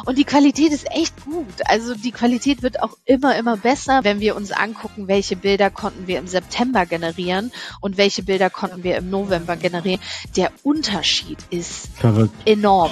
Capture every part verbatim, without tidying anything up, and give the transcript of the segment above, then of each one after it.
Und die Qualität ist echt gut. Also die Qualität wird auch immer, immer besser, wenn wir uns angucken, welche Bilder konnten wir im September generieren und welche Bilder konnten wir im November generieren. Der Unterschied ist verrückt, enorm.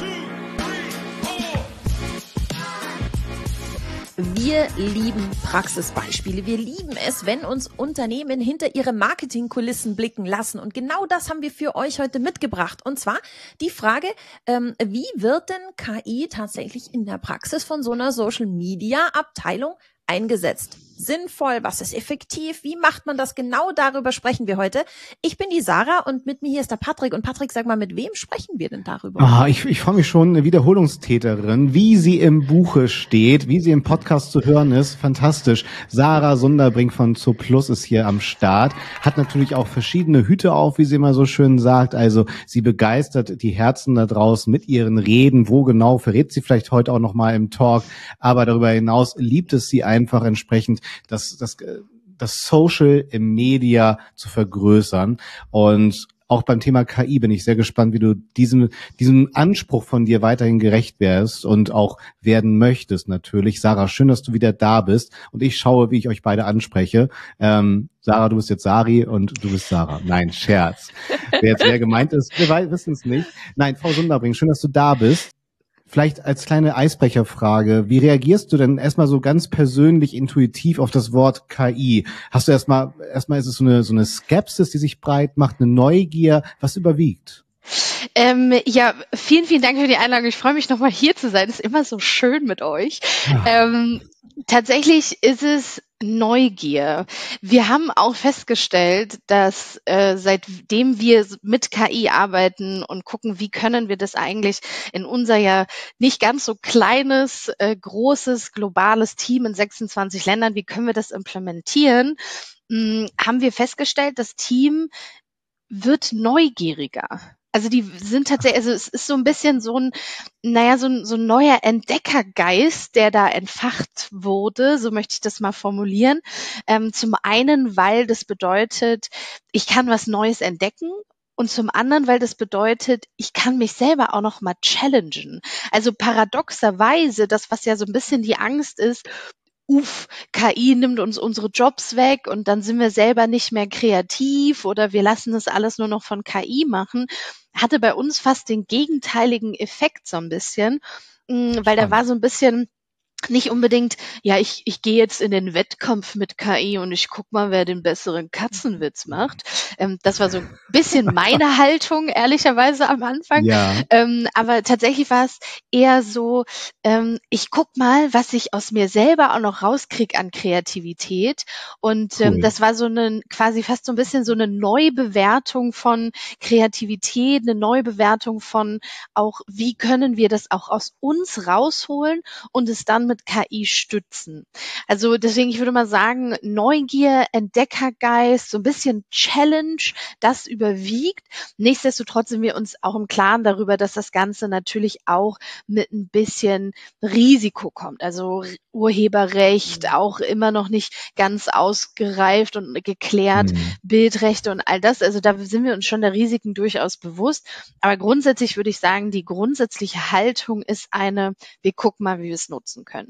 Wir lieben Praxisbeispiele. Wir lieben es, wenn uns Unternehmen hinter ihre Marketingkulissen blicken lassen. Und genau das haben wir für euch heute mitgebracht. Und zwar die Frage, ähm, wie wird denn K I tatsächlich in der Praxis von so einer Social-Media-Abteilung eingesetzt? Sinnvoll? Was ist effektiv? Wie macht man das? Genau darüber sprechen wir heute. Ich bin die Sarah und mit mir hier ist der Patrick. Und Patrick, sag mal, mit wem sprechen wir denn darüber? Ah, ich, ich freue mich schon, eine Wiederholungstäterin, wie sie im Buche steht, wie sie im Podcast zu hören ist. Fantastisch. Sarah Sunderbrink von Zooplus ist hier am Start. Hat natürlich auch verschiedene Hüte auf, wie sie immer so schön sagt. Also sie begeistert die Herzen da draußen mit ihren Reden. Wo genau, verrät sie vielleicht heute auch nochmal im Talk. Aber darüber hinaus liebt es sie einfach entsprechend, das, das, das Social im Media zu vergrößern. Und auch beim Thema K I bin ich sehr gespannt, wie du diesem, diesem Anspruch von dir weiterhin gerecht wärst und auch werden möchtest natürlich. Sarah, schön, dass du wieder da bist. Und ich schaue, wie ich euch beide anspreche. Ähm, Sarah, du bist jetzt Sari und du bist Sarah. Nein, Scherz. Wer jetzt wer gemeint ist, wir wissen es nicht. Nein, Frau Sunderbrink, schön, dass du da bist. Vielleicht als kleine Eisbrecherfrage, wie reagierst du denn erstmal so ganz persönlich intuitiv auf das Wort K I? Hast du erstmal, erstmal ist es so eine, so eine Skepsis, die sich breit macht, eine Neugier, was überwiegt? Ähm, ja, vielen, vielen Dank für die Einladung. Ich freue mich nochmal hier zu sein. Es ist immer so schön mit euch. Ja. Ähm, tatsächlich ist es Neugier. Wir haben auch festgestellt, dass äh, seitdem wir mit K I arbeiten und gucken, wie können wir das eigentlich in unser ja nicht ganz so kleines, äh, großes, globales Team in sechsundzwanzig Ländern, wie können wir das implementieren, mh, haben wir festgestellt, das Team wird neugieriger. Also die sind tatsächlich, also es ist so ein bisschen so ein, naja, so ein, so ein neuer Entdeckergeist, der da entfacht wurde, so möchte ich das mal formulieren. Ähm, zum einen, weil das bedeutet, ich kann was Neues entdecken. Und zum anderen, weil das bedeutet, ich kann mich selber auch noch mal challengen. Also paradoxerweise, das, was ja so ein bisschen die Angst ist, uff, K I nimmt uns unsere Jobs weg und dann sind wir selber nicht mehr kreativ oder wir lassen das alles nur noch von K I machen, hatte bei uns fast den gegenteiligen Effekt so ein bisschen, mh, weil da war so ein bisschen nicht unbedingt, ja, ich, ich gehe jetzt in den Wettkampf mit K I und ich guck mal, wer den besseren Katzenwitz macht. Ähm, das war so ein bisschen meine Haltung, ehrlicherweise am Anfang. Ja. Ähm, aber tatsächlich war es eher so, ähm, ich guck mal, was ich aus mir selber auch noch rauskrieg an Kreativität. Und ähm, Cool. das war so eine, quasi fast so ein bisschen so eine Neubewertung von Kreativität, eine Neubewertung von auch, wie können wir das auch aus uns rausholen und es dann mit K I stützen. Also deswegen, ich würde mal sagen, Neugier, Entdeckergeist, so ein bisschen Challenge, das überwiegt. Nichtsdestotrotz sind wir uns auch im Klaren darüber, dass das Ganze natürlich auch mit ein bisschen Risiko kommt. Also Urheberrecht auch immer noch nicht ganz ausgereift und geklärt, Mhm. Bildrechte und all das. Also da sind wir uns schon der Risiken durchaus bewusst. Aber grundsätzlich würde ich sagen, die grundsätzliche Haltung ist eine, wir gucken mal, wie wir es nutzen können.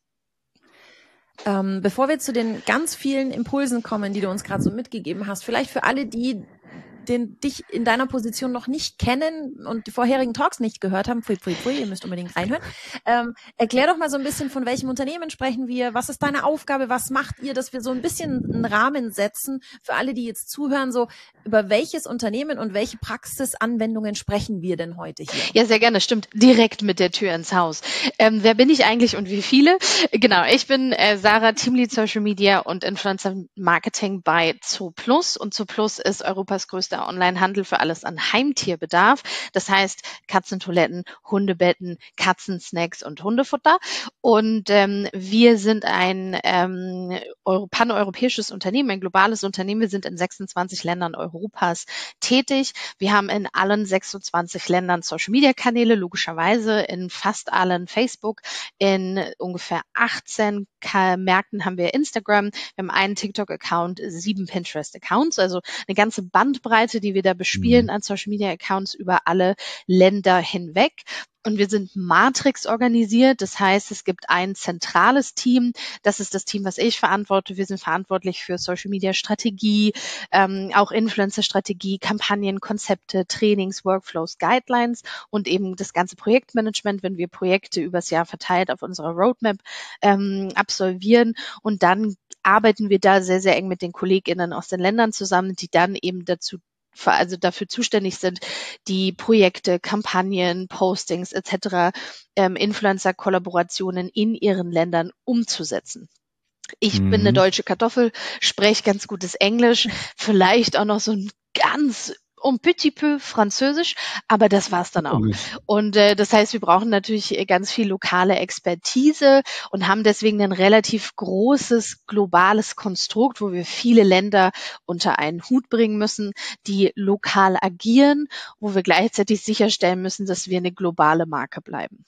Ähm, bevor wir zu den ganz vielen Impulsen kommen, die du uns gerade so mitgegeben hast, vielleicht für alle, die den dich in deiner Position noch nicht kennen und die vorherigen Talks nicht gehört haben, pfui, pfui, pfui, ihr müsst unbedingt reinhören. Ähm, erklär doch mal so ein bisschen, von welchem Unternehmen sprechen wir, was ist deine Aufgabe, was macht ihr, dass wir so ein bisschen einen Rahmen setzen für alle, die jetzt zuhören, so über welches Unternehmen und welche Praxisanwendungen sprechen wir denn heute hier? Ja, sehr gerne, stimmt, direkt mit der Tür ins Haus. Ähm, wer bin ich eigentlich und wie viele? Genau, ich bin äh, Sarah, Teamlead Social Media und Influencer Marketing bei Zooplus und Zooplus ist Europas größter Onlinehandel für alles an Heimtierbedarf. Das heißt Katzentoiletten, Hundebetten, Katzensnacks und Hundefutter. Und ähm, wir sind ein ähm, paneuropäisches Unternehmen, ein globales Unternehmen. Wir sind in sechsundzwanzig Ländern Europas tätig. Wir haben in allen sechsundzwanzig Ländern Social-Media-Kanäle, logischerweise in fast allen Facebook, in ungefähr achtzehn Märkten haben wir Instagram, wir haben einen TikTok-Account, sieben Pinterest-Accounts, also eine ganze Bandbreite, die wir da bespielen an Social-Media-Accounts über alle Länder hinweg. Und wir sind Matrix organisiert. Das heißt, es gibt ein zentrales Team. Das ist das Team, was ich verantworte. Wir sind verantwortlich für Social-Media-Strategie, ähm, auch Influencer-Strategie, Kampagnen, Konzepte, Trainings, Workflows, Guidelines und eben das ganze Projektmanagement, wenn wir Projekte übers Jahr verteilt auf unserer Roadmap ähm, absolvieren. Und dann arbeiten wir da sehr, sehr eng mit den KollegInnen aus den Ländern zusammen, die dann eben dazu also dafür zuständig sind, die Projekte, Kampagnen, Postings et cetera, ähm, Influencer-Kollaborationen in ihren Ländern umzusetzen. Ich mhm. bin eine deutsche Kartoffel, spreche ganz gutes Englisch, vielleicht auch noch so ein ganz un petit peu Französisch, aber das war's dann auch. Und äh, das heißt, wir brauchen natürlich ganz viel lokale Expertise und haben deswegen ein relativ großes globales Konstrukt, wo wir viele Länder unter einen Hut bringen müssen, die lokal agieren, wo wir gleichzeitig sicherstellen müssen, dass wir eine globale Marke bleiben.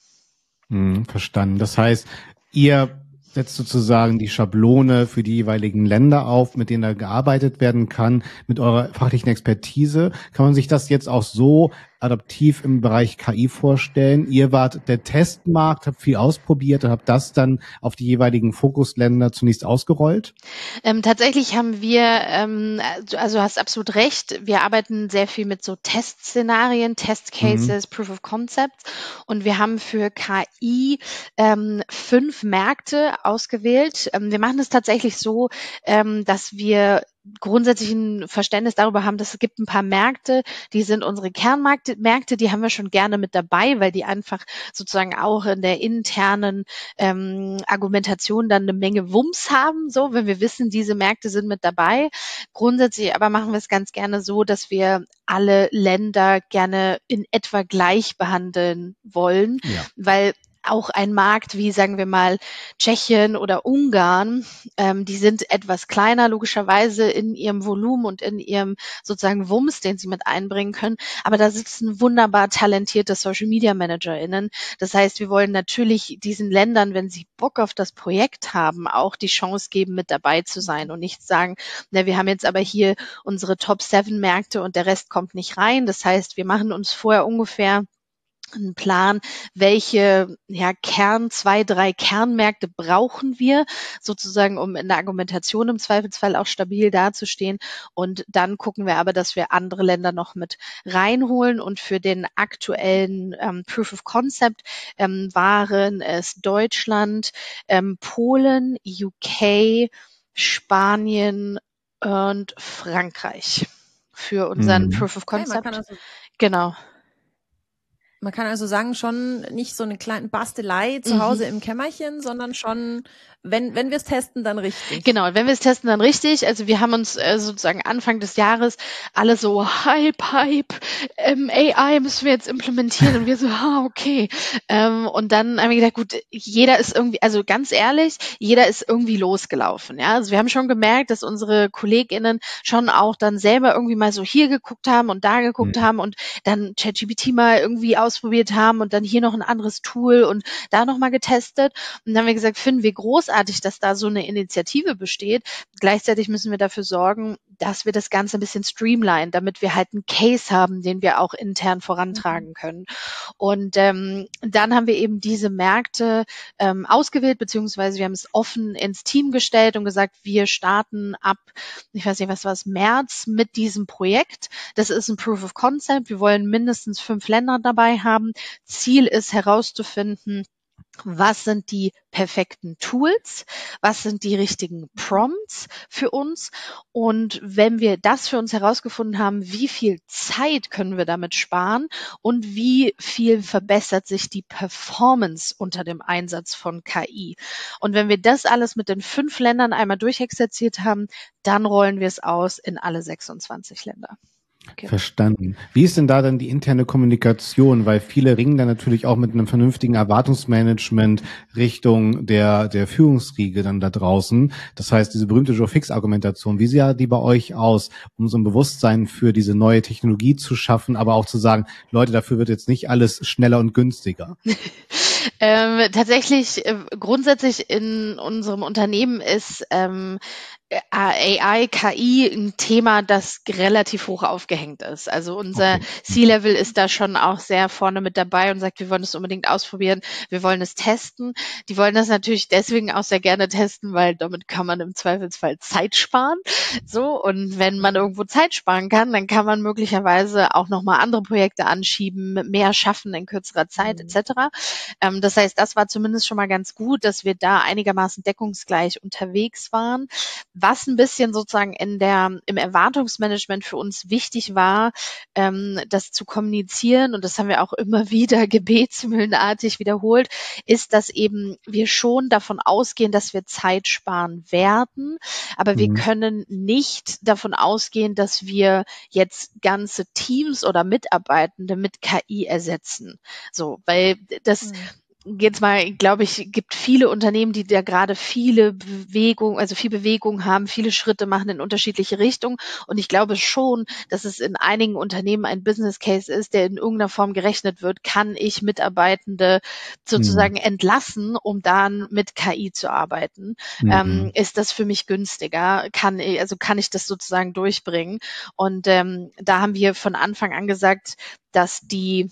Hm, verstanden. Das heißt, ihr setzt sozusagen die Schablone für die jeweiligen Länder auf, mit denen da gearbeitet werden kann, mit eurer fachlichen Expertise. Kann man sich das jetzt auch so adaptiv im Bereich K I vorstellen? Ihr wart der Testmarkt, habt viel ausprobiert und habt das dann auf die jeweiligen Fokusländer zunächst ausgerollt? Ähm, tatsächlich haben wir, ähm, also hast absolut recht, wir arbeiten sehr viel mit so Testszenarien, Testcases, mhm. Proof of Concepts und wir haben für K I ähm, fünf Märkte ausgewählt. Ähm, wir machen es tatsächlich so, ähm, dass wir grundsätzlich ein Verständnis darüber haben, dass es gibt ein paar Märkte, die sind unsere Kernmärkte, Märkte, die haben wir schon gerne mit dabei, weil die einfach sozusagen auch in der internen ähm, Argumentation dann eine Menge Wumms haben, so, wenn wir wissen, diese Märkte sind mit dabei. Grundsätzlich aber machen wir es ganz gerne so, dass wir alle Länder gerne in etwa gleich behandeln wollen, ja. weil auch ein Markt wie, sagen wir mal, Tschechien oder Ungarn, ähm, die sind etwas kleiner, logischerweise in ihrem Volumen und in ihrem sozusagen Wumms, den sie mit einbringen können. Aber da sitzen wunderbar talentierte Social-Media-ManagerInnen. Das heißt, wir wollen natürlich diesen Ländern, wenn sie Bock auf das Projekt haben, auch die Chance geben, mit dabei zu sein und nicht sagen, na, wir haben jetzt aber hier unsere Top seven Märkte und der Rest kommt nicht rein. Das heißt, wir machen uns vorher ungefähr einen Plan, welche ja, Kern, zwei, drei Kernmärkte brauchen wir, sozusagen, um in der Argumentation im Zweifelsfall auch stabil dazustehen. Und dann gucken wir aber, dass wir andere Länder noch mit reinholen. Und für den aktuellen ähm, Proof of Concept ähm, waren es Deutschland, ähm, Polen, U K, Spanien und Frankreich für unseren mhm. Proof of Concept. Okay, also genau. Man kann also sagen, schon nicht so eine kleine Bastelei zu Hause mhm. im Kämmerchen, sondern schon, wenn wenn wir es testen, dann richtig. Genau, wenn wir es testen, dann richtig. Also wir haben uns äh, sozusagen Anfang des Jahres alle so, Hype, Hype, ähm, A I müssen wir jetzt implementieren. Und wir so, ah, okay. Ähm, und dann haben wir gedacht, gut, jeder ist irgendwie, also ganz ehrlich, jeder ist irgendwie losgelaufen. Ja, also wir haben schon gemerkt, dass unsere KollegInnen schon auch dann selber irgendwie mal so hier geguckt haben und da geguckt mhm. haben und dann ChatGPT mal irgendwie ausprobiert haben und dann hier noch ein anderes Tool und da nochmal getestet. Und dann haben wir gesagt, finden wir großartig, dass da so eine Initiative besteht. Gleichzeitig müssen wir dafür sorgen, dass wir das Ganze ein bisschen streamline, damit wir halt einen Case haben, den wir auch intern vorantragen können. Und ähm, dann haben wir eben diese Märkte ähm, ausgewählt, beziehungsweise wir haben es offen ins Team gestellt und gesagt, wir starten ab, ich weiß nicht, was war es, März mit diesem Projekt. Das ist ein Proof of Concept. Wir wollen mindestens fünf Länder dabei haben. Ziel ist herauszufinden, was sind die perfekten Tools? Was sind die richtigen Prompts für uns? Und wenn wir das für uns herausgefunden haben, wie viel Zeit können wir damit sparen und wie viel verbessert sich die Performance unter dem Einsatz von K I? Und wenn wir das alles mit den fünf Ländern einmal durchexerziert haben, dann rollen wir es aus in alle sechsundzwanzig Länder. Okay. Verstanden. Wie ist denn da dann die interne Kommunikation? Weil viele ringen dann natürlich auch mit einem vernünftigen Erwartungsmanagement Richtung der der Führungsriege dann da draußen. Das heißt, diese berühmte Joe-Fix-Argumentation, wie sah die bei euch aus, um so ein Bewusstsein für diese neue Technologie zu schaffen, aber auch zu sagen, Leute, dafür wird jetzt nicht alles schneller und günstiger? Ähm, tatsächlich, äh, grundsätzlich in unserem Unternehmen ist ähm, A I, K I ein Thema, das relativ hoch aufgehängt ist. Also unser Okay. C-Level ist da schon auch sehr vorne mit dabei und sagt, wir wollen es unbedingt ausprobieren, wir wollen es testen. Die wollen das natürlich deswegen auch sehr gerne testen, weil damit kann man im Zweifelsfall Zeit sparen. So, und wenn man irgendwo Zeit sparen kann, dann kann man möglicherweise auch nochmal andere Projekte anschieben, mehr schaffen in kürzerer Zeit Mhm. et cetera. Ähm, das heißt, das war zumindest schon mal ganz gut, dass wir da einigermaßen deckungsgleich unterwegs waren. Was ein bisschen sozusagen in der, im Erwartungsmanagement für uns wichtig war, ähm, das zu kommunizieren, und das haben wir auch immer wieder gebetsmühlenartig wiederholt, ist, dass eben wir schon davon ausgehen, dass wir Zeit sparen werden, aber wir Mhm. können nicht davon ausgehen, dass wir jetzt ganze Teams oder Mitarbeitende mit K I ersetzen. So, weil das Mhm. jetzt mal, glaube ich, gibt viele Unternehmen, die da gerade viele Bewegung, also viel Bewegung haben, viele Schritte machen in unterschiedliche Richtungen. Und ich glaube schon, dass es in einigen Unternehmen ein Business Case ist, der in irgendeiner Form gerechnet wird. Kann ich Mitarbeitende sozusagen Mhm. entlassen, um dann mit K I zu arbeiten? Ähm, Mhm. ist das für mich günstiger? Kann ich, also kann ich das sozusagen durchbringen? Und ähm, da haben wir von Anfang an gesagt, dass die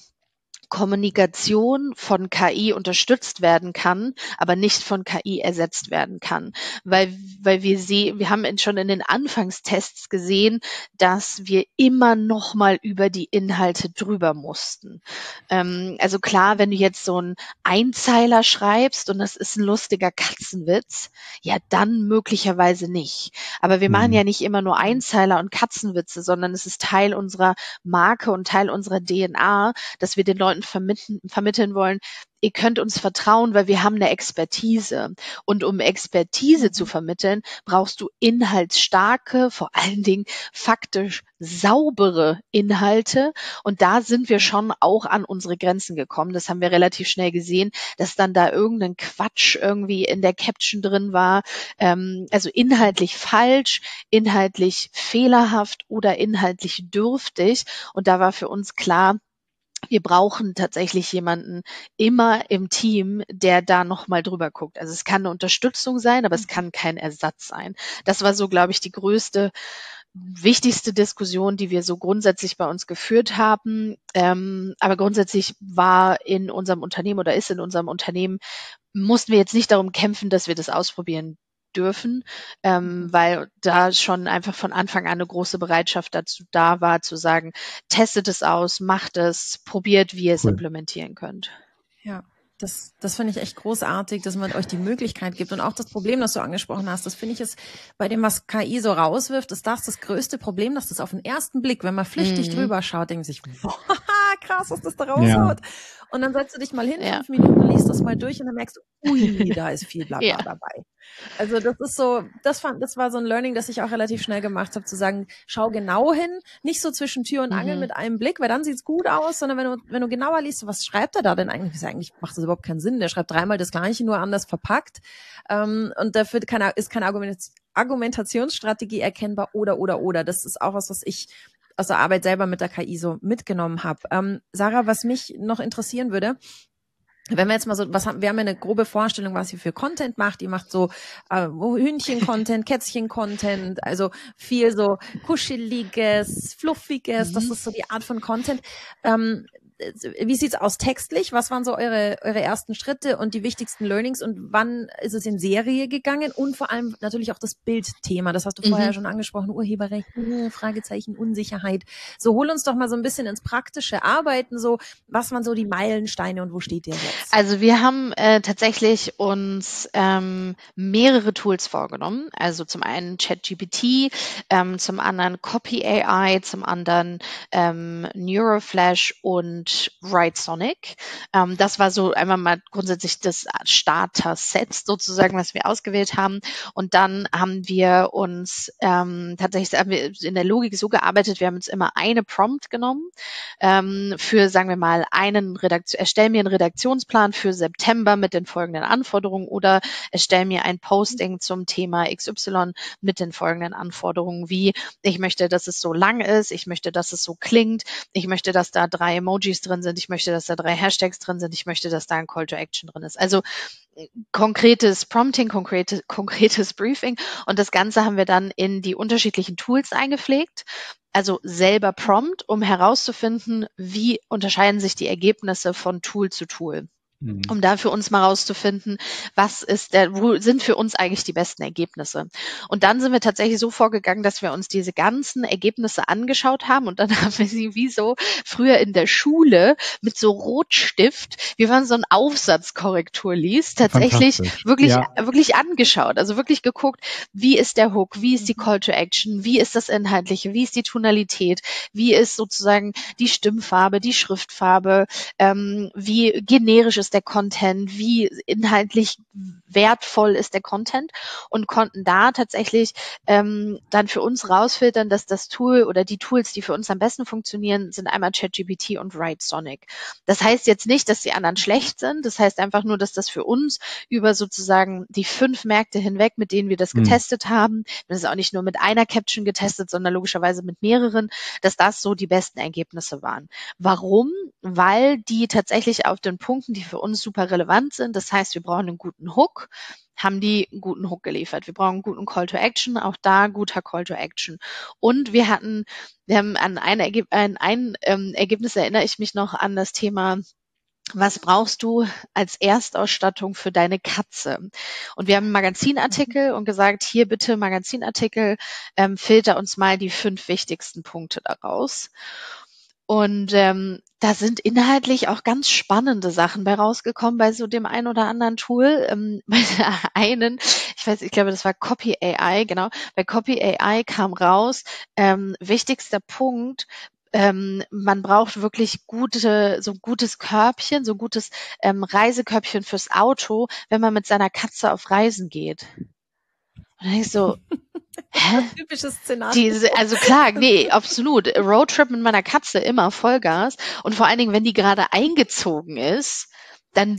Kommunikation von K I unterstützt werden kann, aber nicht von K I ersetzt werden kann. Weil, weil wir sehen, wir haben schon in den Anfangstests gesehen, dass wir immer noch mal über die Inhalte drüber mussten. Ähm, also klar, wenn du jetzt so einen Einzeiler schreibst und das ist ein lustiger Katzenwitz, ja, dann möglicherweise nicht. Aber wir machen Mhm. ja nicht immer nur Einzeiler und Katzenwitze, sondern es ist Teil unserer Marke und Teil unserer D N A, dass wir den Leuten vermitteln, vermitteln wollen, ihr könnt uns vertrauen, weil wir haben eine Expertise. Und um Expertise zu Mhm. vermitteln, brauchst du inhaltsstarke, vor allen Dingen faktisch saubere Inhalte. Und da sind wir schon auch an unsere Grenzen gekommen. Das haben wir relativ schnell gesehen, dass dann da irgendein Quatsch irgendwie in der Caption drin war. Ähm, also inhaltlich falsch, inhaltlich fehlerhaft oder inhaltlich dürftig. Und da war für uns klar, wir brauchen tatsächlich jemanden immer im Team, der da noch mal drüber guckt. Also es kann eine Unterstützung sein, aber es kann kein Ersatz sein. Das war so, glaube ich, die größte, wichtigste Diskussion, die wir so grundsätzlich bei uns geführt haben. Ähm, aber grundsätzlich war in unserem Unternehmen oder ist in unserem Unternehmen, mussten wir jetzt nicht darum kämpfen, dass wir das ausprobieren dürfen, ähm, Mhm. weil da schon einfach von Anfang an eine große Bereitschaft dazu da war, zu sagen, testet es aus, macht es, probiert, wie ihr es Cool. implementieren könnt. Ja, das, das finde ich echt großartig, dass man euch die Möglichkeit gibt. Und auch das Problem, das du angesprochen hast, das finde ich ist bei dem, was K I so rauswirft, ist das das größte Problem, dass das auf den ersten Blick, wenn man flüchtig Mhm. drüber schaut, denkt man sich, boah, krass, was das da Ja. raushaut. Und dann setzt du dich mal hin, Ja. fünf Minuten, liest das mal durch und dann merkst du, ui, da ist viel Blabla Ja. dabei. Also das ist so, das fand, das war so ein Learning, das ich auch relativ schnell gemacht habe, zu sagen, schau genau hin, nicht so zwischen Tür und Angel Mhm. mit einem Blick, weil dann sieht's gut aus, sondern wenn du, wenn du genauer liest, was schreibt er da denn eigentlich? Ist eigentlich macht das überhaupt keinen Sinn. Der schreibt dreimal das Gleiche, nur anders verpackt. Ähm, und dafür kann, ist keine Argument- Argumentationsstrategie erkennbar oder, oder, oder. Das ist auch was, was ich aus der Arbeit selber mit der K I so mitgenommen habe. Ähm, Sarah, was mich noch interessieren würde, wenn wir jetzt mal so, was haben, wir haben ja eine grobe Vorstellung, was ihr für Content macht. Ihr macht so äh, Hühnchen-Content, Kätzchen-Content, also viel so kuscheliges, fluffiges. Das Mhm. ist so die Art von Content. Ähm, wie sieht's aus textlich? Was waren so eure eure ersten Schritte und die wichtigsten Learnings und wann ist es in Serie gegangen? Und vor allem natürlich auch das Bildthema. Das hast du vorher Mhm. schon angesprochen. Urheberrecht, uh, Fragezeichen, Unsicherheit. So hol uns doch mal so ein bisschen ins praktische Arbeiten. So was waren so die Meilensteine und wo steht ihr jetzt? Also wir haben äh, tatsächlich uns ähm, mehrere Tools vorgenommen. Also zum einen ChatGPT, ähm, zum anderen Copy A I, zum anderen ähm, Neuroflash und Writesonic. Ähm, das war so einmal mal grundsätzlich das Starter-Set sozusagen, was wir ausgewählt haben. Und dann haben wir uns ähm, tatsächlich haben wir in der Logik so gearbeitet, wir haben uns immer eine Prompt genommen ähm, für, sagen wir mal, einen Redaktion, erstell mir einen Redaktionsplan für September mit den folgenden Anforderungen oder erstell mir ein Posting zum Thema X Y mit den folgenden Anforderungen, wie ich möchte, dass es so lang ist, ich möchte, dass es so klingt, ich möchte, dass da drei Emojis Emojis drin sind, ich möchte, dass da drei Hashtags drin sind, ich möchte, dass da ein Call to Action drin ist. Also konkretes Prompting, konkrete, konkretes Briefing und das Ganze haben wir dann in die unterschiedlichen Tools eingepflegt. Also selber Prompt, um herauszufinden, wie unterscheiden sich die Ergebnisse von Tool zu Tool. Um da für uns mal rauszufinden, was ist der, wo sind für uns eigentlich die besten Ergebnisse. Und dann sind wir tatsächlich so vorgegangen, dass wir uns diese ganzen Ergebnisse angeschaut haben und dann haben wir sie wie so früher in der Schule mit so Rotstift, wie man so einen Aufsatzkorrektur liest, tatsächlich wirklich, ja. wirklich angeschaut. Also wirklich geguckt, wie ist der Hook, wie ist die Call to Action, wie ist das Inhaltliche, wie ist die Tonalität, wie ist sozusagen die Stimmfarbe, die Schriftfarbe, ähm, wie generisch ist der Content, wie inhaltlich wertvoll ist der Content und konnten da tatsächlich ähm, dann für uns rausfiltern, dass das Tool oder die Tools, die für uns am besten funktionieren, sind einmal ChatGPT und WriteSonic. Das heißt jetzt nicht, dass die anderen schlecht sind, das heißt einfach nur, dass das für uns über sozusagen die fünf Märkte hinweg, mit denen wir das mhm. getestet haben, das ist auch nicht nur mit einer Caption getestet, sondern logischerweise mit mehreren, dass das so die besten Ergebnisse waren. Warum? Weil die tatsächlich auf den Punkten, die für uns super relevant sind, das heißt, wir brauchen einen guten Hook, haben die einen guten Hook geliefert. Wir brauchen einen guten Call to Action, auch da guter Call to Action. Und wir hatten, wir haben an ein, Ergeb- ein, ein ähm, Ergebnis erinnere ich mich noch an das Thema, was brauchst du als Erstausstattung für deine Katze? Und wir haben einen Magazinartikel und gesagt, hier bitte Magazinartikel, ähm, filter uns mal die fünf wichtigsten Punkte daraus. Und ähm, da sind inhaltlich auch ganz spannende Sachen bei rausgekommen bei so dem einen oder anderen Tool. Ähm, bei der einen, ich weiß, ich glaube, das war Copy A I, genau. Bei Copy A I kam raus, ähm, wichtigster Punkt, ähm, man braucht wirklich gute, so gutes Körbchen, so gutes ähm, Reisekörbchen fürs Auto, wenn man mit seiner Katze auf Reisen geht. Und dann denk ich so, hä? Typisches Szenario. Diese, also klar, nee, absolut. Roadtrip mit meiner Katze immer Vollgas. Und vor allen Dingen, wenn die gerade eingezogen ist, dann,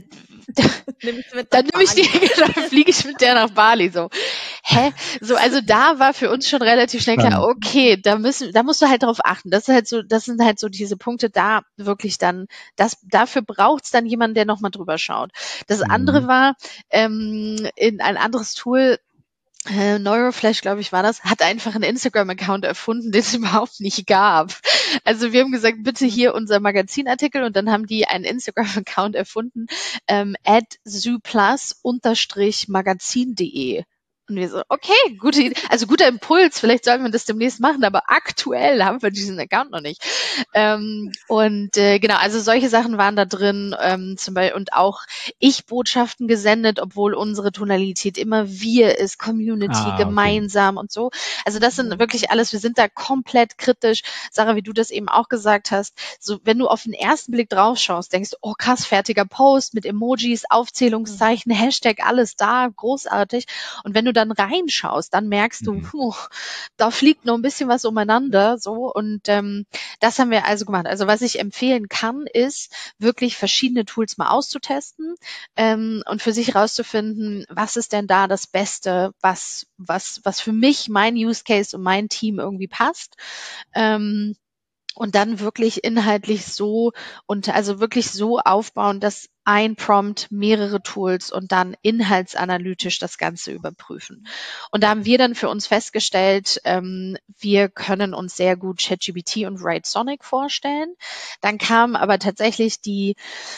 dann nehme ich die, dann fliege ich mit der nach Bali, so. Hä? So, also da war für uns schon relativ schnell klar, okay, da müssen, da musst du halt drauf achten. Das ist halt so, das sind halt so diese Punkte, da wirklich dann, das, dafür braucht's dann jemanden, der nochmal drüber schaut. Das andere war, ähm, in ein anderes Tool, Äh, Neuroflash, glaube ich, war das, hat einfach einen Instagram-Account erfunden, den es überhaupt nicht gab. Also wir haben gesagt, bitte hier unser Magazinartikel und dann haben die einen Instagram-Account erfunden, ähm, at zooplus unterstrich magazin.de. Und wir so, okay, gute Idee, also guter Impuls, vielleicht sollten wir das demnächst machen, aber aktuell haben wir diesen Account noch nicht. Ähm, und äh, genau, also solche Sachen waren da drin, ähm, zum Beispiel und auch Ich-Botschaften gesendet, obwohl unsere Tonalität immer wir ist, Community, ah, okay. gemeinsam und so. Also das sind wirklich alles, wir sind da komplett kritisch. Sarah, wie du das eben auch gesagt hast, so wenn du auf den ersten Blick drauf schaust, denkst du, oh krass, fertiger Post mit Emojis, Aufzählungszeichen, Hashtag, alles da, großartig. Und wenn du dann reinschaust, dann merkst du, mhm. puh, da fliegt noch ein bisschen was umeinander, so. Und ähm, das haben wir also gemacht. Also was ich empfehlen kann, ist wirklich verschiedene Tools mal auszutesten ähm, und für sich rauszufinden, was ist denn da das Beste, was was was für mich, mein Use Case und mein Team irgendwie passt. Ähm, und dann wirklich inhaltlich so und also wirklich so aufbauen, dass ein Prompt, mehrere Tools und dann inhaltsanalytisch das Ganze überprüfen. Und da haben wir dann für uns festgestellt, ähm, wir können uns sehr gut ChatGPT und WriteSonic vorstellen. Dann kam aber tatsächlich die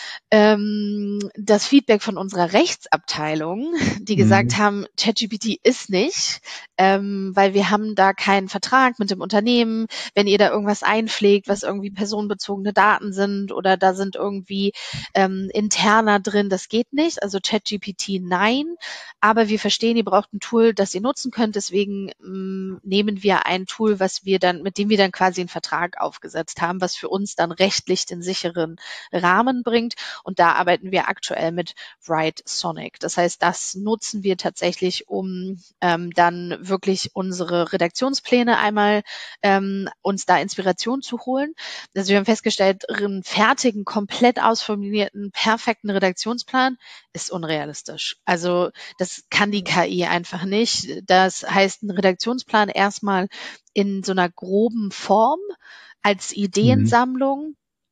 ähm, das Feedback von unserer Rechtsabteilung, die gesagt mhm. haben, ChatGPT ist nicht, ähm, weil wir haben da keinen Vertrag mit dem Unternehmen. Wenn ihr da irgendwas einpflegt, was irgendwie personenbezogene Daten sind oder da sind irgendwie ähm, interner drin, das geht nicht. Also ChatGPT nein, aber wir verstehen, ihr braucht ein Tool, das ihr nutzen könnt. Deswegen ähm, nehmen wir ein Tool, was wir dann, mit dem wir dann quasi einen Vertrag aufgesetzt haben, was für uns dann rechtlich den sicheren Rahmen bringt. Und da arbeiten wir aktuell mit WriteSonic. Das heißt, das nutzen wir tatsächlich, um ähm, dann wirklich unsere Redaktionspläne einmal ähm, uns da Inspiration zu holen. Also wir haben festgestellt, einen fertigen, komplett ausformulierten, perfekten Redaktionsplan ist unrealistisch. Also das kann die K I einfach nicht. Das heißt, ein Redaktionsplan erstmal in so einer groben Form als Ideensammlung. Mhm.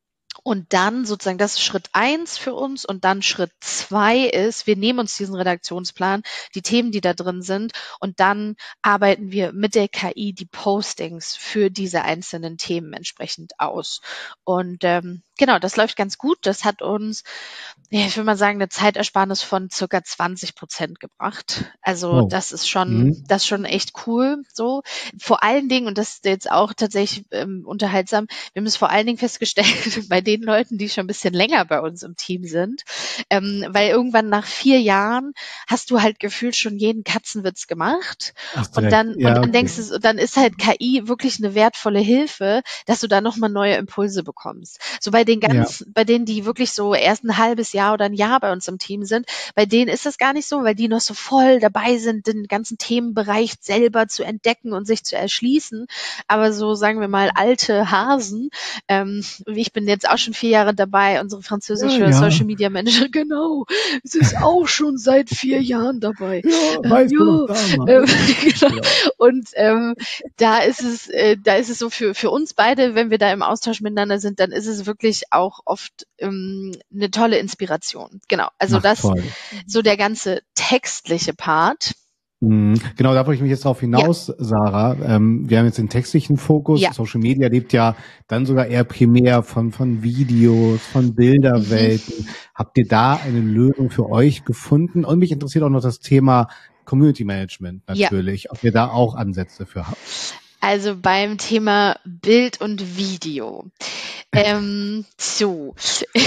Und dann sozusagen, das ist Schritt eins für uns und dann Schritt zwei ist, wir nehmen uns diesen Redaktionsplan, die Themen, die da drin sind und dann arbeiten wir mit der K I die Postings für diese einzelnen Themen entsprechend aus. Und ähm, genau, das läuft ganz gut. Das hat uns, ja, ich würde mal sagen, eine Zeitersparnis von circa zwanzig Prozent gebracht. Also Oh. das ist schon, Mhm. das ist schon echt cool. So vor allen Dingen, und das ist jetzt auch tatsächlich ähm, unterhaltsam, wir haben es vor allen Dingen festgestellt bei den Leuten, die schon ein bisschen länger bei uns im Team sind, ähm, weil irgendwann nach vier Jahren hast du halt gefühlt schon jeden Katzenwitz gemacht Hast du und recht. dann Ja, und dann okay. denkst du, dann ist halt K I wirklich eine wertvolle Hilfe, dass du da nochmal neue Impulse bekommst. So bei den Ja. ganz, bei denen, die wirklich so erst ein halbes Jahr oder ein Jahr bei uns im Team sind, bei denen ist das gar nicht so, weil die noch so voll dabei sind, den ganzen Themenbereich selber zu entdecken und sich zu erschließen. Aber so, sagen wir mal, alte Hasen, ähm, ich bin jetzt auch schon vier Jahre dabei, unsere französische Ja, ja. Social Media Manager, genau, sie ist auch schon seit vier Jahren dabei. Ja, Ähm, weißt du ja, noch damals. ähm, genau. Ja. Und ähm, da ist es, äh, da ist es so für für uns beide, wenn wir da im Austausch miteinander sind, dann ist es wirklich auch oft ähm, eine tolle Inspiration. Genau. Also Ach, das, toll. so der ganze textliche Part. Mhm. Genau, da wollte ich mich jetzt drauf Ja, hinaus, Sarah. Ähm, wir haben jetzt den textlichen Fokus. ja. Social Media lebt ja dann sogar eher primär von, von Videos, von Mhm. Bilderwelten. Habt ihr da eine Lösung für euch gefunden? Und mich interessiert auch noch das Thema Community Management Ja. natürlich, ob ihr da auch Ansätze für habt. Also beim Thema Bild und Video. Ähm, so,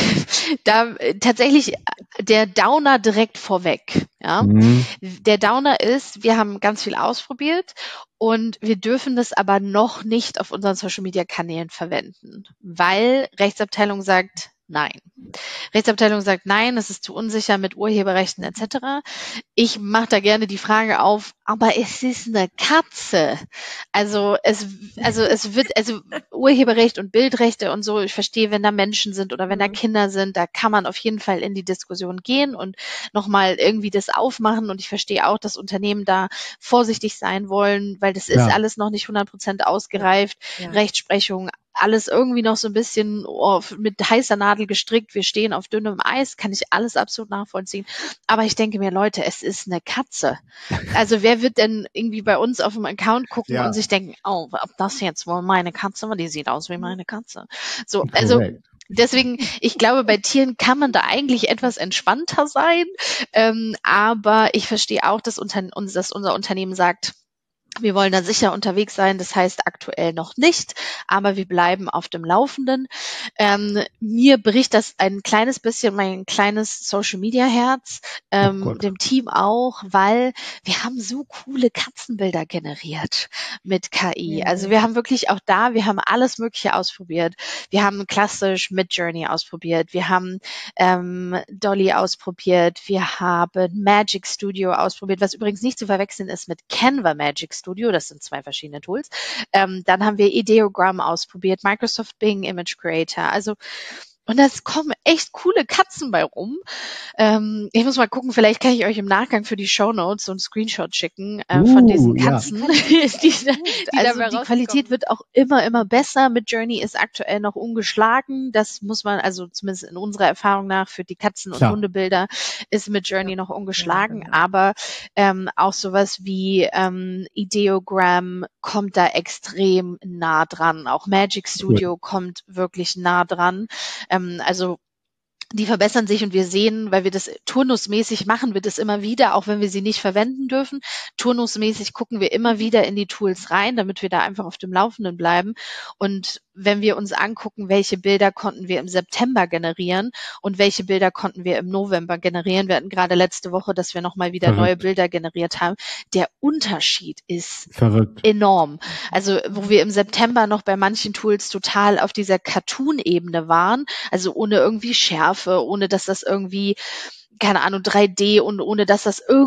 da äh, tatsächlich äh, der Downer direkt vorweg. Ja, Mhm. der Downer ist, wir haben ganz viel ausprobiert und wir dürfen das aber noch nicht auf unseren Social Media Kanälen verwenden, weil Rechtsabteilung sagt nein. Rechtsabteilung sagt nein, es ist zu unsicher mit Urheberrechten et cetera. Ich mache da gerne die Frage auf, aber es ist eine Katze. Also es, also es wird, also Urheberrecht und Bildrechte und so, ich verstehe, wenn da Menschen sind oder wenn da Mhm. Kinder sind, da kann man auf jeden Fall in die Diskussion gehen und nochmal irgendwie das aufmachen. Und ich verstehe auch, dass Unternehmen da vorsichtig sein wollen, weil das ist Ja. alles noch nicht hundert Prozent ausgereift. Ja. Rechtsprechung, alles irgendwie noch so ein bisschen auf, mit heißer Nadel gestrickt. Wir stehen auf dünnem Eis, kann ich alles absolut nachvollziehen. Aber ich denke mir, Leute, es ist eine Katze. Also wer wird denn irgendwie bei uns auf dem Account gucken Ja. und sich denken, oh, ob das jetzt wohl meine Katze war, die sieht aus wie meine Katze. So, also Korrekt. deswegen, ich glaube, bei Tieren kann man da eigentlich etwas entspannter sein. Ähm, aber ich verstehe auch, dass, unter, uns, dass unser Unternehmen sagt, wir wollen da sicher unterwegs sein, das heißt aktuell noch nicht, aber wir bleiben auf dem Laufenden. Ähm, mir bricht das ein kleines bisschen mein kleines Social-Media-Herz, Oh ähm, Gott. dem Team auch, weil wir haben so coole Katzenbilder generiert mit K I. Also wir haben wirklich auch da, wir haben alles Mögliche ausprobiert. Wir haben klassisch Midjourney ausprobiert, wir haben ähm, Dolly ausprobiert, wir haben Magic Studio ausprobiert, was übrigens nicht zu verwechseln ist mit Canva Magic Studio. Das sind zwei verschiedene Tools. Ähm, dann haben wir Ideogram ausprobiert, Microsoft Bing Image Creator. Also und da kommen echt coole Katzen bei rum. Ähm, ich muss mal gucken, vielleicht kann ich euch im Nachgang für die Shownotes so einen Screenshot schicken äh, von Uh, diesen ja. Katzen. die, Die also dabei die Qualität rausgekommen wird auch immer, immer besser. Mit Journey ist aktuell noch ungeschlagen. Das muss man, also zumindest in unserer Erfahrung nach, für die Katzen- und Klar. Hundebilder ist mit Journey Ja. noch ungeschlagen. Ja, genau. Aber ähm, auch sowas wie ähm, Ideogram kommt da extrem nah dran. Auch Magic Studio Cool. kommt wirklich nah dran. Ähm, also die verbessern sich und wir sehen, weil wir das turnusmäßig machen, wir das immer wieder, auch wenn wir sie nicht verwenden dürfen. Turnusmäßig gucken wir immer wieder in die Tools rein, damit wir da einfach auf dem Laufenden bleiben. Und wenn wir uns angucken, welche Bilder konnten wir im September generieren und welche Bilder konnten wir im November generieren. Wir hatten gerade letzte Woche, dass wir nochmal wieder neue Verrückt. Bilder generiert haben. Der Unterschied ist Verrückt. enorm. Also wo wir im September noch bei manchen Tools total auf dieser Cartoon-Ebene waren, also ohne irgendwie Schärfe, ohne dass das irgendwie, keine Ahnung, drei D und ohne dass das irgendwie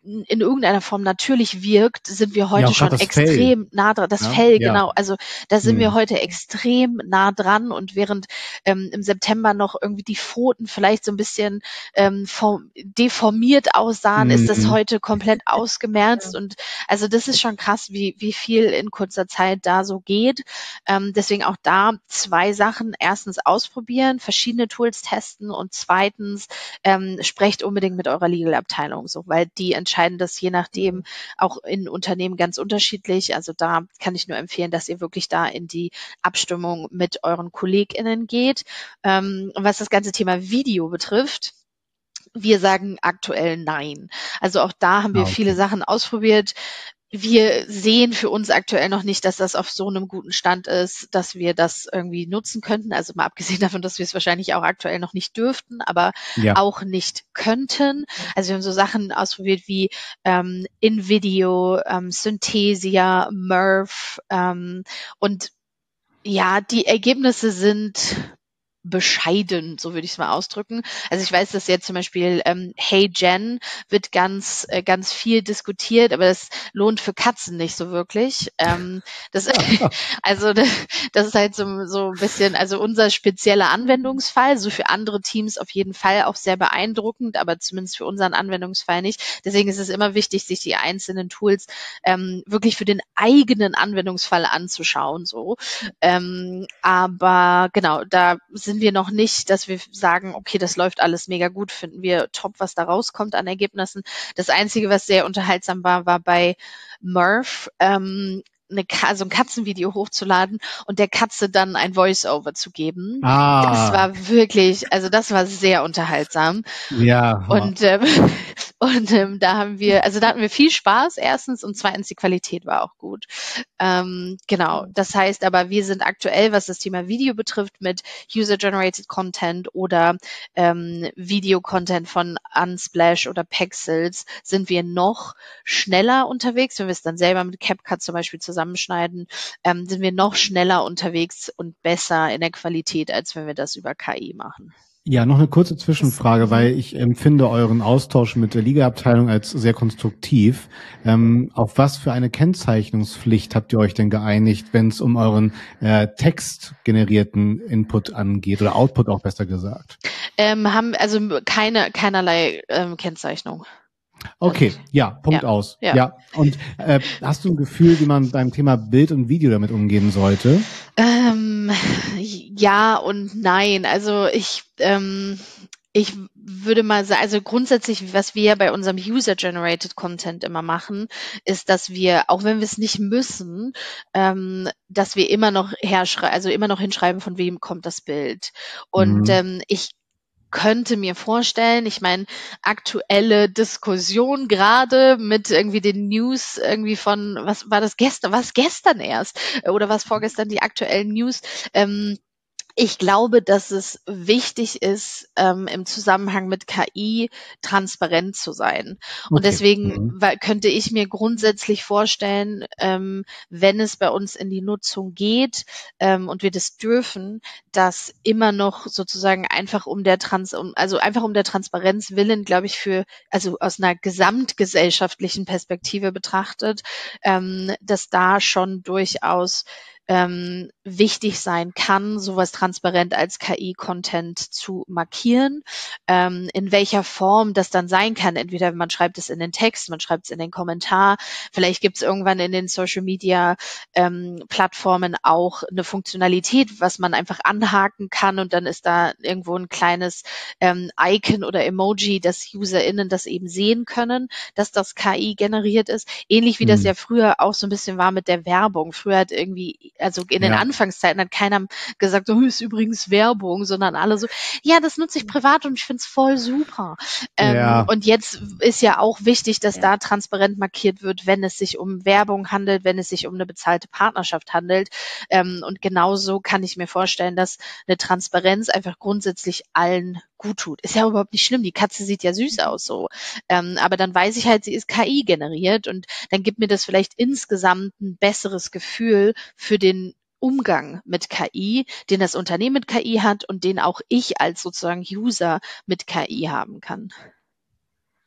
in irgendeiner Form natürlich wirkt, sind wir heute Ja, auch schon gerade das extrem Fell. nah dran. Das Ja, Fell, ja. genau. Also da sind wir Hm. heute extrem nah dran und während ähm, im September noch irgendwie die Pfoten vielleicht so ein bisschen ähm, form deformiert aussahen, ist das Hm. heute komplett ausgemerzt und also das ist schon krass, wie wie viel in kurzer Zeit da so geht. Ähm, deswegen auch da zwei Sachen. Erstens ausprobieren, verschiedene Tools testen und zweitens ähm, sprecht unbedingt mit eurer Legal-Abteilung, so, weil die entscheiden das je nachdem auch in Unternehmen ganz unterschiedlich. Also da kann ich nur empfehlen, dass ihr wirklich da in die Abstimmung mit euren KollegInnen geht. Ähm, was das ganze Thema Video betrifft, wir sagen aktuell nein. Also auch da haben wir Ah, viele okay. Sachen ausprobiert. Wir sehen für uns aktuell noch nicht, dass das auf so einem guten Stand ist, dass wir das irgendwie nutzen könnten. Also mal abgesehen davon, dass wir es wahrscheinlich auch aktuell noch nicht dürften, aber Ja. auch nicht könnten. Also wir haben so Sachen ausprobiert wie ähm, InVideo, ähm, Synthesia, Murph ähm, und ja, die Ergebnisse sind bescheiden, so würde ich es mal ausdrücken. Also ich weiß, dass jetzt zum Beispiel ähm, Hey Jen wird ganz äh, ganz viel diskutiert, aber das lohnt für Katzen nicht so wirklich. Ähm, das, also das, das ist halt so, so ein bisschen, also unser spezieller Anwendungsfall, so für andere Teams auf jeden Fall auch sehr beeindruckend, aber zumindest für unseren Anwendungsfall nicht. Deswegen ist es immer wichtig, sich die einzelnen Tools ähm, wirklich für den eigenen Anwendungsfall anzuschauen. So, ähm, aber genau, da sind wir noch nicht, dass wir sagen, okay, das läuft alles mega gut, finden wir top, was da rauskommt an Ergebnissen. Das Einzige, was sehr unterhaltsam war, war bei Murph, ähm, eine, also ein Katzenvideo hochzuladen und der Katze dann ein Voice-Over zu geben. Das Ah, war wirklich, also das war sehr unterhaltsam. ja. Und, ähm, und ähm, da haben wir, also da hatten wir viel Spaß, erstens, und zweitens, die Qualität war auch gut. Ähm, genau, das heißt aber, wir sind aktuell, was das Thema Video betrifft, mit User-Generated Content oder ähm, Video-Content von Unsplash oder Pexels, sind wir noch schneller unterwegs, wenn wir es dann selber mit CapCut zum Beispiel zusammenschneiden, ähm, sind wir noch schneller unterwegs und besser in der Qualität, als wenn wir das über K I machen. Ja, noch eine kurze Zwischenfrage, Das- weil ich empfinde euren Austausch mit der Liga-Abteilung als sehr konstruktiv. Ähm, auf was für eine Kennzeichnungspflicht habt ihr euch denn geeinigt, wenn es um euren äh, textgenerierten Input angeht oder Output auch besser gesagt? Ähm, haben also keine keinerlei ähm, Kennzeichnung. Okay, ja, Punkt Ja, aus. ja. Ja, und äh, hast du ein Gefühl, wie man beim Thema Bild und Video damit umgehen sollte? Ähm, ja und nein. Also ich, ähm, ich würde mal sagen, also grundsätzlich, was wir bei unserem User-Generated Content immer machen, ist, dass wir, auch wenn wir es nicht müssen, ähm, dass wir immer noch herschreiben, also immer noch hinschreiben, von wem kommt das Bild. Und Mhm. ähm, ich könnte mir vorstellen, ich meine, aktuelle Diskussion gerade mit irgendwie den News irgendwie von, was war das gestern, was gestern erst oder was vorgestern die aktuellen News, ähm, ich glaube, dass es wichtig ist, ähm, im Zusammenhang mit K I transparent zu sein. Und Okay. deswegen Mhm. weil, könnte ich mir grundsätzlich vorstellen, ähm, wenn es bei uns in die Nutzung geht ähm, und wir das dürfen, dass immer noch sozusagen einfach um der Trans, um, also einfach um der Transparenz willen, glaube ich, für, also aus einer gesamtgesellschaftlichen Perspektive betrachtet, ähm, dass da schon durchaus ähm, wichtig sein kann, sowas transparent als K I-Content zu markieren. Ähm, in welcher Form das dann sein kann. Entweder man schreibt es in den Text, man schreibt es in den Kommentar. Vielleicht gibt es irgendwann in den Social-Media-Plattformen ähm, auch eine Funktionalität, was man einfach anhaken kann und dann ist da irgendwo ein kleines ähm, Icon oder Emoji, dass UserInnen das eben sehen können, dass das K I generiert ist. Ähnlich wie das Mhm. ja früher auch so ein bisschen war mit der Werbung. Früher hat irgendwie, also in den Ja. Anfangszeiten hat keiner gesagt, oh, ist übrigens Werbung, sondern alle so, ja, das nutze ich privat und ich finde es voll super. Ähm, Ja. und jetzt ist ja auch wichtig, dass Ja. da transparent markiert wird, wenn es sich um Werbung handelt, wenn es sich um eine bezahlte Partnerschaft handelt. Ähm, und genauso kann ich mir vorstellen, dass eine Transparenz einfach grundsätzlich allen gut tut. Ist ja überhaupt nicht schlimm. Die Katze sieht ja süß aus so. Ähm, aber dann weiß ich halt, sie ist K I generiert und dann gibt mir das vielleicht insgesamt ein besseres Gefühl für den Umgang mit K I, den das Unternehmen mit K I hat und den auch ich als sozusagen User mit K I haben kann.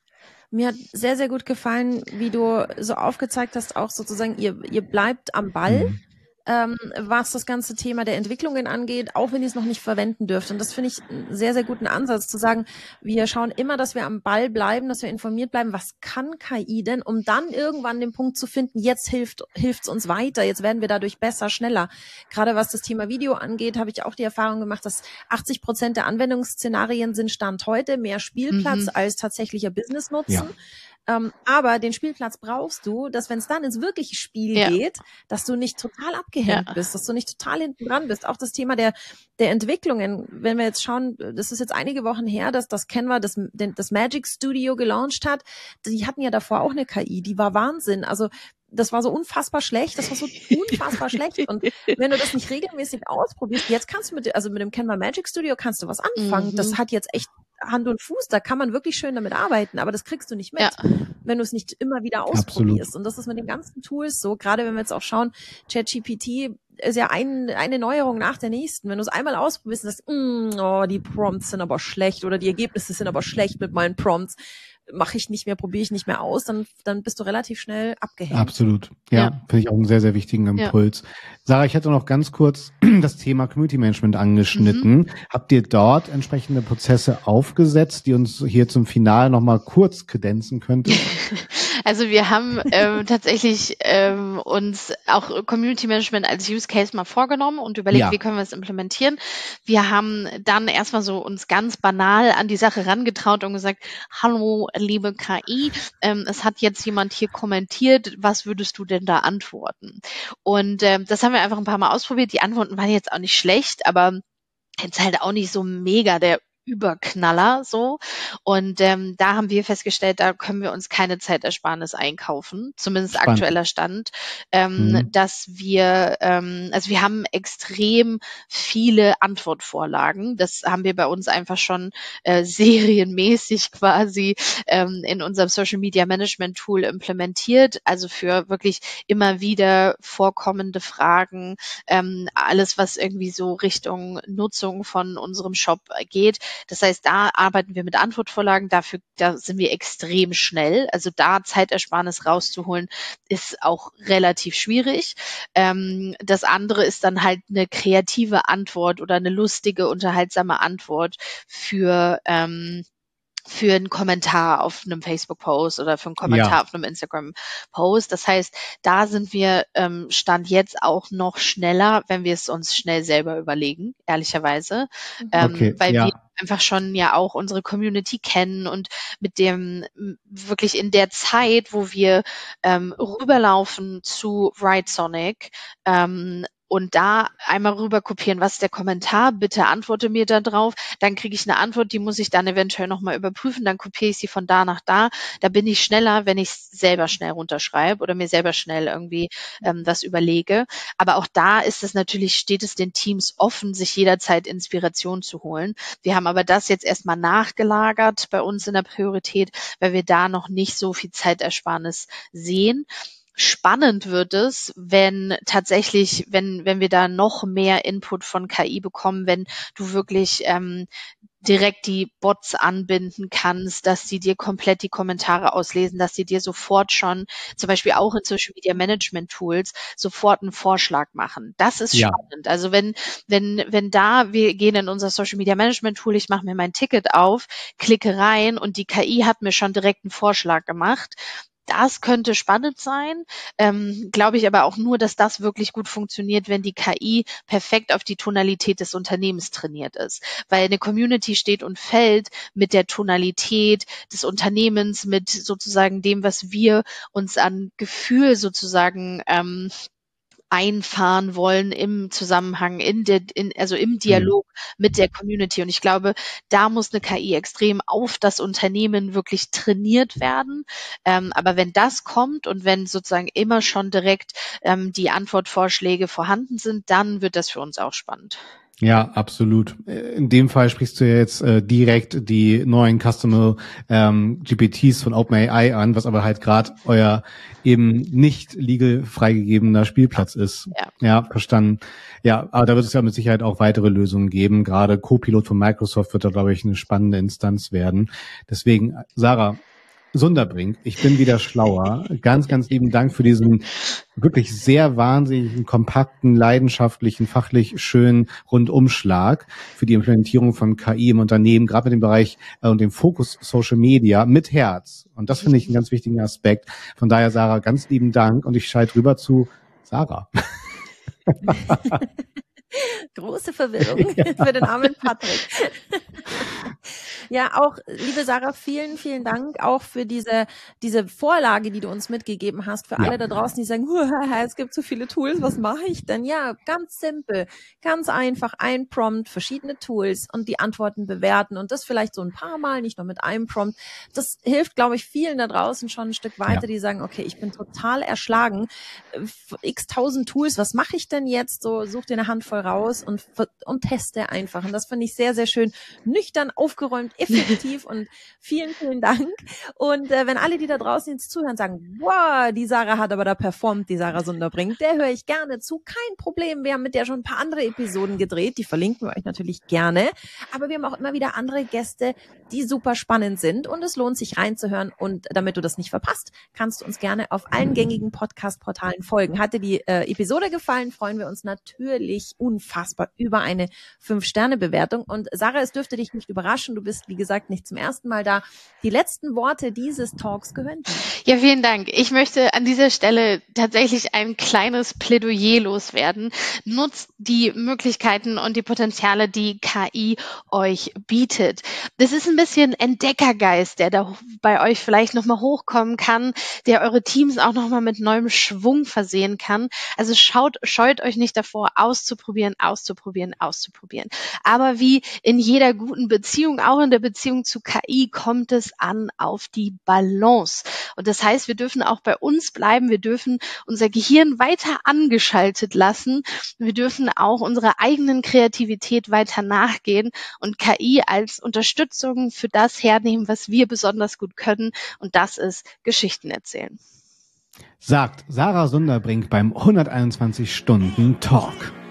Mir hat sehr, sehr gut gefallen, wie du so aufgezeigt hast, auch sozusagen, ihr, ihr bleibt am Ball. Mhm. Ähm, was das ganze Thema der Entwicklungen angeht, auch wenn ihr es noch nicht verwenden dürft. Und das finde ich einen sehr, sehr guten Ansatz, zu sagen, wir schauen immer, dass wir am Ball bleiben, dass wir informiert bleiben, was kann K I denn, um dann irgendwann den Punkt zu finden, jetzt hilft hilft's uns weiter, jetzt werden wir dadurch besser, schneller. Gerade was das Thema Video angeht, habe ich auch die Erfahrung gemacht, dass achtzig Prozent der Anwendungsszenarien sind Stand heute mehr Spielplatz mhm. als tatsächlicher Business-Nutzen. Ja. Ähm, aber den Spielplatz brauchst du, dass wenn es dann ins wirkliche Spiel ja. geht, dass du nicht total abgehängt ja. bist, dass du nicht total hinten dran bist. Auch das Thema der der Entwicklungen, wenn wir jetzt schauen, das ist jetzt einige Wochen her, dass das Canva das, das Magic Studio gelauncht hat. Die hatten ja davor auch eine K I, die war Wahnsinn. Also das war so unfassbar schlecht, das war so unfassbar schlecht. Und wenn du das nicht regelmäßig ausprobierst, jetzt kannst du mit, also mit dem Canva Magic Studio kannst du was anfangen. Mhm. Das hat jetzt echt Hand und Fuß, da kann man wirklich schön damit arbeiten, aber das kriegst du nicht mit, ja. wenn du es nicht immer wieder ausprobierst. Absolut. Und das ist mit den ganzen Tools so, gerade wenn wir jetzt auch schauen, ChatGPT ist ja ein, eine Neuerung nach der nächsten. Wenn du es einmal ausprobierst und sagst, mm, oh, die Prompts sind aber schlecht oder die Ergebnisse sind aber schlecht mit meinen Prompts, mache ich nicht mehr, probiere ich nicht mehr aus, dann dann bist du relativ schnell abgehängt. Absolut. Ja, ja. Finde ich auch einen sehr, sehr wichtigen Impuls. Ja. Sarah, ich hätte noch ganz kurz das Thema Community Management angeschnitten. Mhm. Habt ihr dort entsprechende Prozesse aufgesetzt, die uns hier zum Finale nochmal kurz kredenzen könnte? Also wir haben ähm, tatsächlich ähm, uns auch Community Management als Use Case mal vorgenommen und überlegt, ja. wie können wir es implementieren. Wir haben dann erstmal so uns ganz banal an die Sache rangetraut und gesagt, hallo, liebe K I, ähm, es hat jetzt jemand hier kommentiert, was würdest du denn da antworten? Und ähm, das haben wir einfach ein paar Mal ausprobiert. Die Antworten waren jetzt auch nicht schlecht, aber jetzt halt auch nicht so mega der Überknaller so. Und ähm, da haben wir festgestellt, da können wir uns keine Zeitersparnis einkaufen, zumindest Spannend. Aktueller Stand, ähm, mhm. dass wir, ähm, also wir haben extrem viele Antwortvorlagen. Das haben wir bei uns einfach schon äh, serienmäßig quasi ähm, in unserem Social Media Management Tool implementiert. Also für wirklich immer wieder vorkommende Fragen, ähm, alles was irgendwie so Richtung Nutzung von unserem Shop geht. Das heißt, da arbeiten wir mit Antwortvorlagen, dafür, da sind wir extrem schnell. Also da Zeitersparnis rauszuholen, ist auch relativ schwierig. Ähm, das andere ist dann halt eine kreative Antwort oder eine lustige, unterhaltsame Antwort für ähm, für einen Kommentar auf einem Facebook-Post oder für einen Kommentar ja. auf einem Instagram-Post. Das heißt, da sind wir ähm, Stand jetzt auch noch schneller, wenn wir es uns schnell selber überlegen, ehrlicherweise. Okay, ähm, weil ja. wir einfach schon ja auch unsere Community kennen und mit dem wirklich in der Zeit, wo wir ähm, rüberlaufen zu Writesonic, ähm, und da einmal rüber kopieren, was ist der Kommentar, bitte antworte mir da drauf, dann kriege ich eine Antwort, die muss ich dann eventuell nochmal überprüfen, dann kopiere ich sie von da nach da, da bin ich schneller, wenn ich es selber schnell runterschreibe oder mir selber schnell irgendwie ähm, was überlege, aber auch da ist es natürlich, steht es den Teams offen, sich jederzeit Inspiration zu holen. Wir haben aber das jetzt erstmal nachgelagert bei uns in der Priorität, weil wir da noch nicht so viel Zeitersparnis sehen. Spannend wird es, wenn tatsächlich, wenn wenn wir da noch mehr Input von K I bekommen, wenn du wirklich ähm, direkt die Bots anbinden kannst, dass sie dir komplett die Kommentare auslesen, dass sie dir sofort schon, zum Beispiel auch in Social Media Management Tools, sofort einen Vorschlag machen. Das ist ja. spannend. Also wenn, wenn, wenn da, wir gehen in unser Social Media Management Tool, ich mache mir mein Ticket auf, klicke rein und die K I hat mir schon direkt einen Vorschlag gemacht. Das könnte spannend sein, ähm, glaube ich aber auch nur, dass das wirklich gut funktioniert, wenn die K I perfekt auf die Tonalität des Unternehmens trainiert ist. Weil eine Community steht und fällt mit der Tonalität des Unternehmens, mit sozusagen dem, was wir uns an Gefühl sozusagen ähm, einfahren wollen im Zusammenhang, in der, in, also im Dialog mit der Community. Und ich glaube, da muss eine K I extrem auf das Unternehmen wirklich trainiert werden. Ähm, aber wenn das kommt und wenn sozusagen immer schon direkt ähm, die Antwortvorschläge vorhanden sind, dann wird das für uns auch spannend. Ja, absolut. In dem Fall sprichst du ja jetzt äh, direkt die neuen Customer ähm, G P Ts von OpenAI an, was aber halt gerade euer eben nicht legal freigegebener Spielplatz ist. Ja. ja, verstanden. Ja, aber da wird es ja mit Sicherheit auch weitere Lösungen geben. Gerade Copilot von Microsoft wird da, glaube ich, eine spannende Instanz werden. Deswegen, Sarah, Sunderbrink, ich bin wieder schlauer. Ganz, ganz lieben Dank für diesen wirklich sehr wahnsinnigen, kompakten, leidenschaftlichen, fachlich schönen Rundumschlag für die Implementierung von K I im Unternehmen, gerade mit dem Bereich äh, und dem Fokus Social Media mit Herz. Und das finde ich einen ganz wichtigen Aspekt. Von daher, Sarah, ganz lieben Dank und ich schalte rüber zu Sarah. Große Verwirrung ja. Für den armen Patrick. Ja, auch, liebe Sarah, vielen, vielen Dank auch für diese, diese Vorlage, die du uns mitgegeben hast. Für ja. alle da draußen, die sagen, es gibt so viele Tools, was mache ich denn? Ja, ganz simpel, ganz einfach, ein Prompt, verschiedene Tools und die Antworten bewerten und das vielleicht so ein paar Mal, nicht nur mit einem Prompt. Das hilft, glaube ich, vielen da draußen schon ein Stück weiter, ja. die sagen, okay, ich bin total erschlagen. X tausend Tools, was mache ich denn jetzt? So, such dir eine Handvoll raus und, und teste einfach. Und das finde ich sehr, sehr schön. Nüchtern, aufgeräumt, effektiv und vielen, vielen Dank. Und äh, wenn alle, die da draußen jetzt zuhören, sagen, wow, die Sarah hat aber da performt, die Sarah Sunderbrink, der höre ich gerne zu. Kein Problem. Wir haben mit der schon ein paar andere Episoden gedreht. Die verlinken wir euch natürlich gerne. Aber wir haben auch immer wieder andere Gäste, die super spannend sind und es lohnt sich reinzuhören. Und damit du das nicht verpasst, kannst du uns gerne auf allen gängigen Podcast-Portalen folgen. Hat dir die äh, Episode gefallen, freuen wir uns natürlich unfassbar über eine fünf Sterne Bewertung. Und Sarah, es dürfte dich nicht überraschen. Du bist, wie gesagt, nicht zum ersten Mal da. Die letzten Worte dieses Talks gehören dir. Ja, vielen Dank. Ich möchte an dieser Stelle tatsächlich ein kleines Plädoyer loswerden. Nutzt die Möglichkeiten und die Potenziale, die K I euch bietet. Das ist ein bisschen Entdeckergeist, der da bei euch vielleicht nochmal hochkommen kann, der eure Teams auch nochmal mit neuem Schwung versehen kann. Also schaut, scheut euch nicht davor, auszuprobieren, auszuprobieren, auszuprobieren. Aber wie in jeder guten Beziehung, auch in der Beziehung zu K I, kommt es an auf die Balance. Und das heißt, wir dürfen auch bei uns bleiben, wir dürfen unser Gehirn weiter angeschaltet lassen, wir dürfen auch unserer eigenen Kreativität weiter nachgehen und K I als Unterstützung für das hernehmen, was wir besonders gut können, und das ist Geschichten erzählen. Sagt Sarah Sunderbrink beim hunderteinundzwanzig Stunden Talk.